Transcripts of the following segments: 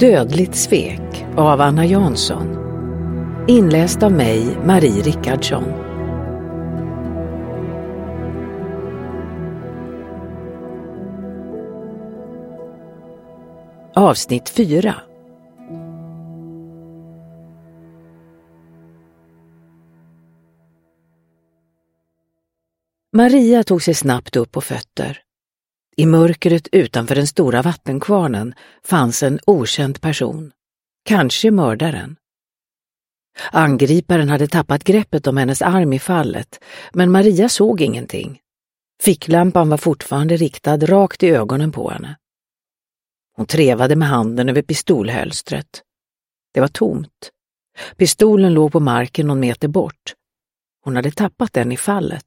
Dödligt svek av Anna Jansson. Inläst av mig, Marie Rickardsson. Avsnitt 4. Maria tog sig snabbt upp på fötter. I mörkret utanför den stora vattenkvarnen fanns en okänd person. Kanske mördaren. Angriparen hade tappat greppet om hennes arm i fallet, men Maria såg ingenting. Ficklampan var fortfarande riktad rakt i ögonen på henne. Hon trevade med handen över pistolhölstret. Det var tomt. Pistolen låg på marken någon meter bort. Hon hade tappat den i fallet.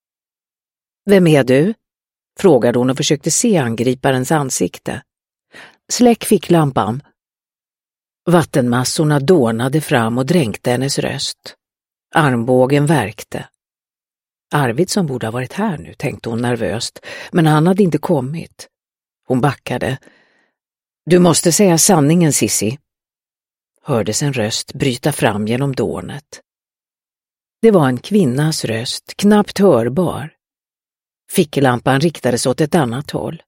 "Vem är du?" frågade hon och försökte se angriparens ansikte. "Släck ficklampan." Vattenmassorna dånade fram och dränkte hennes röst. Armbågen värkte. Arvidsson borde ha varit här nu, tänkte hon nervöst, men han hade inte kommit. Hon backade. "Du måste säga sanningen, Sissi." Hördes en röst bryta fram genom dånet. Det var en kvinnas röst, knappt hörbar. Ficklampan riktades åt ett annat håll.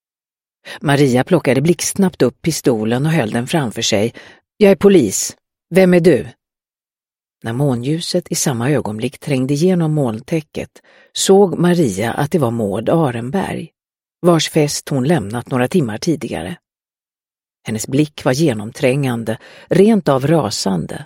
Maria plockade blixtsnabbt upp pistolen och höll den framför sig. "Jag är polis. Vem är du?" När månljuset i samma ögonblick trängde igenom molntäcket såg Maria att det var Maud Arenberg, vars fest hon lämnat några timmar tidigare. Hennes blick var genomträngande, rent av rasande.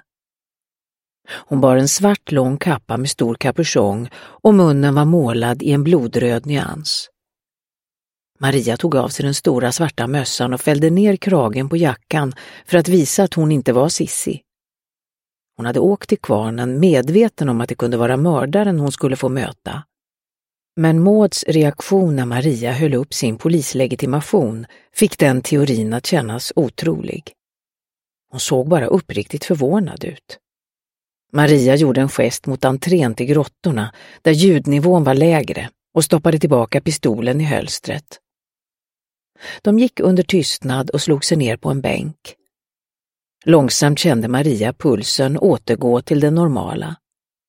Hon bar en svart lång kappa med stor kapuschong och munnen var målad i en blodröd nyans. Maria tog av sig den stora svarta mössan och fällde ner kragen på jackan för att visa att hon inte var Sissi. Hon hade åkt till kvarnen medveten om att det kunde vara mördaren hon skulle få möta. Men Mauds reaktion när Maria höll upp sin polislegitimation fick den teorin att kännas otrolig. Hon såg bara uppriktigt förvånad ut. Maria gjorde en gest mot entrén till grottorna där ljudnivån var lägre och stoppade tillbaka pistolen i hölstret. De gick under tystnad och slog sig ner på en bänk. Långsamt kände Maria pulsen återgå till det normala.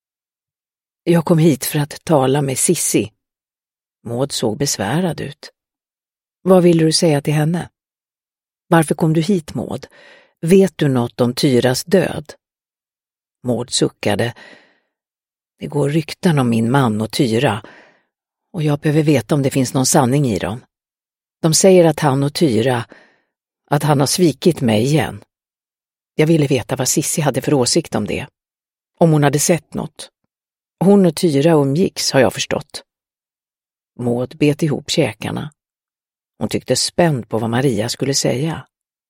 "Jag kom hit för att tala med Sissi." Maud såg besvärad ut. "Vad vill du säga till henne?" "Varför kom du hit, Maud? Vet du något om Tyras död?" Maud suckade. "Det går rykten om min man och Tyra, och jag behöver veta om det finns någon sanning i dem. De säger att han och Tyra, att han har svikit mig igen. Jag ville veta vad Sissi hade för åsikt om det. Om hon hade sett något. Hon och Tyra umgicks, har jag förstått." Maud bet ihop käkarna. Hon tyckte spänd på vad Maria skulle säga.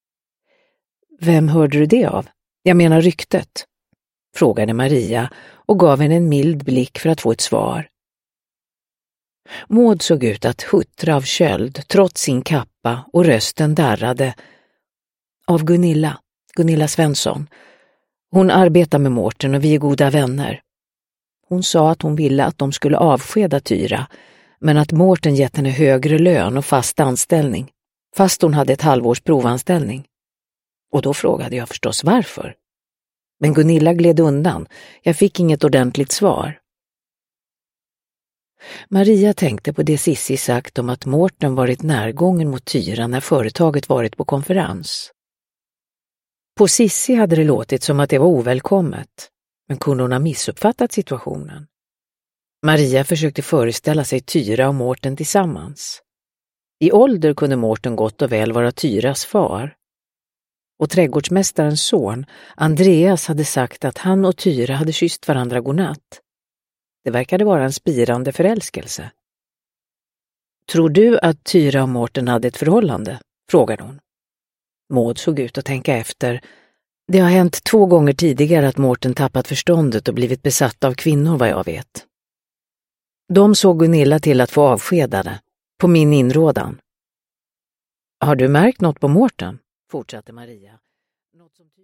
"Vem hörde du det av? Jag menar ryktet?" frågade Maria och gav henne en mild blick för att få ett svar. Maud såg ut att huttra av köld trots sin kappa och rösten darrade. "Av Gunilla Svensson. Hon arbetar med Mårten och vi är goda vänner. Hon sa att hon ville att de skulle avskeda Tyra, men att Mårten gett henne högre lön och fast anställning, fast hon hade ett halvårs provanställning. Och då frågade jag förstås varför. Men Gunilla gled undan. Jag fick inget ordentligt svar." Maria tänkte på det Sissi sagt om att Mårten varit närgången mot Tyra när företaget varit på konferens. På Sissi hade det låtit som att det var ovälkommet, men kunde hon ha missuppfattat situationen? Maria försökte föreställa sig Tyra och Mårten tillsammans. I ålder kunde Mårten gott och väl vara Tyras far. Och trädgårdsmästarens son, Andreas, hade sagt att han och Tyra hade kysst varandra godnatt. Det verkade vara en spirande förälskelse. "Tror du att Tyra och Mårten hade ett förhållande?" frågade hon. Maud såg ut att tänka efter. "Det har hänt 2 gånger tidigare att Mårten tappat förståndet och blivit besatt av kvinnor, vad jag vet. De såg Gunilla till att få avskedade, på min inrådan." "Har du märkt något på Mårten?" fortsatte Maria. "Något som